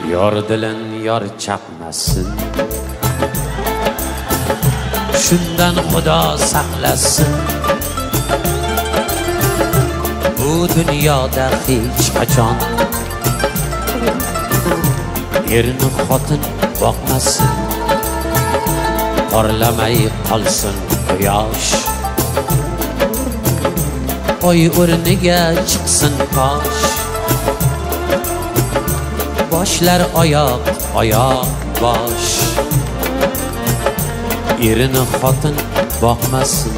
Yor dilin yor chaqmasin, shundan Xudo saqlasin. Bu dunyoda hech qachon erini xotin boqmasin. Porlamay qolsin quyosh, oy o'rniga chiqsin tosh. Boshlar oyoq, oyoq bosh, erini xotin boqmasin.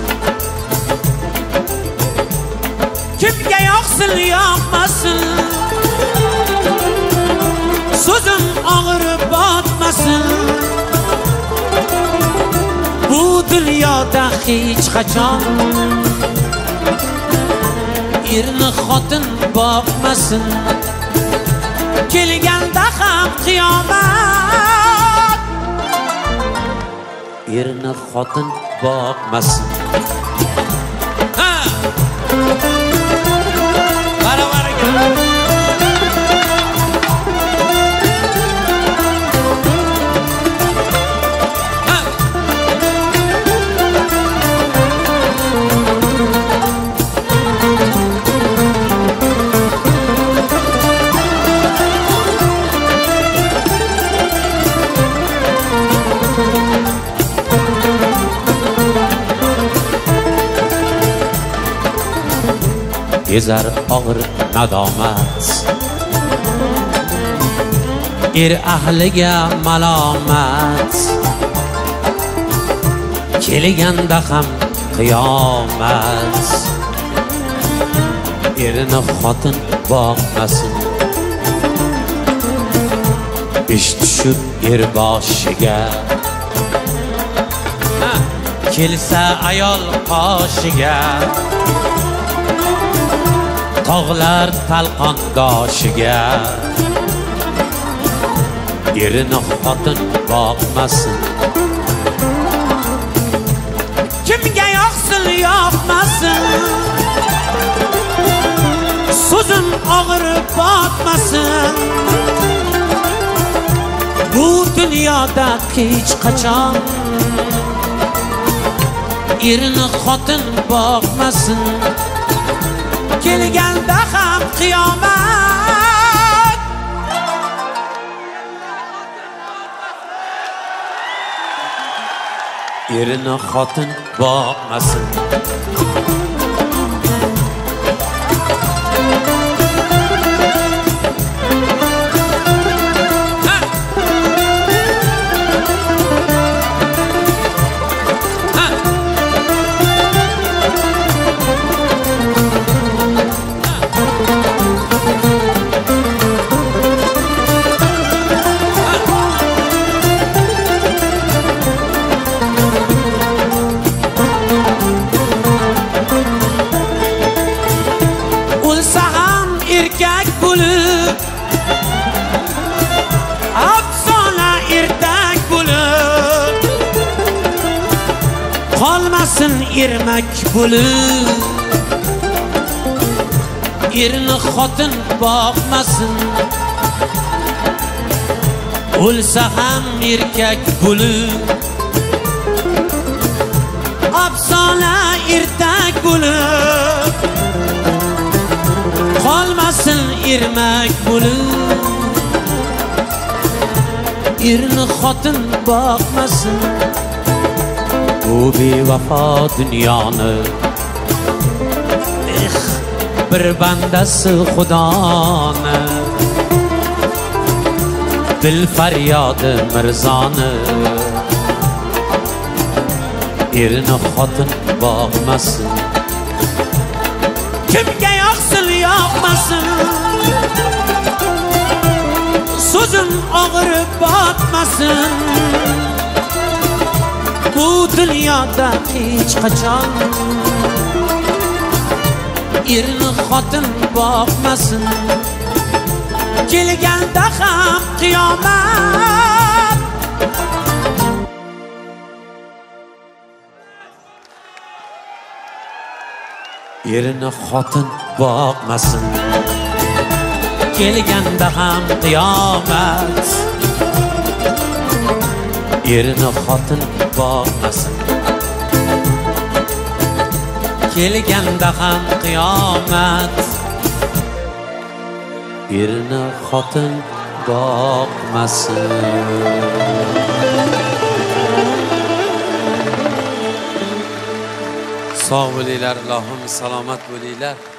Kimga yoqsin yoqmasin, so'zim og'rib botmasin. Bu dunyoda hech qachon erini xotin boqmasin. Kelganda ham qiyomat, erini xotin boqmasin. Ha! Baravariga ezar og'ir nadomat, er ahliga malomat. Kelganda ham qiyomat, erini xotin boqmasin. Ish tushib er boshiga, kelsa ayol qoshiga. Tog'lar talqondoshiga, erini xotin boqmasin. Kimga yoqsin yoqmasin, so'zim og'rib botmasin. Bu dunyoda hech qachon erini xotin boqmasin. Kelganda ham qiyomat, erini xotin boqmasin. Qolmasin ermak bo'lib, erini xotin boqmasin. O'lsa ham erkak bo'lib, afsona ertak bo'lib. Qolmasin ermak bo'lib, erini xotin boqmasin. Bu bevafo dunyoni bir bandasi Xudoni, dil faryodi mirzoni. Erini xotin boqmasin. Kimga yoqsin yoqmasin, so'zim og'rib botmasin. Bu dunyoda hech qachon erini xotin boqmasin. Kelganda ham qiyomat, erini xotin boqmasin. kelganda ham qiyomat. Erini xotin boqmasin, kelganda ham qiyomat. Erini xotin boqmasin. Sog' bo'linglar, Allohim salomat bo'linglar.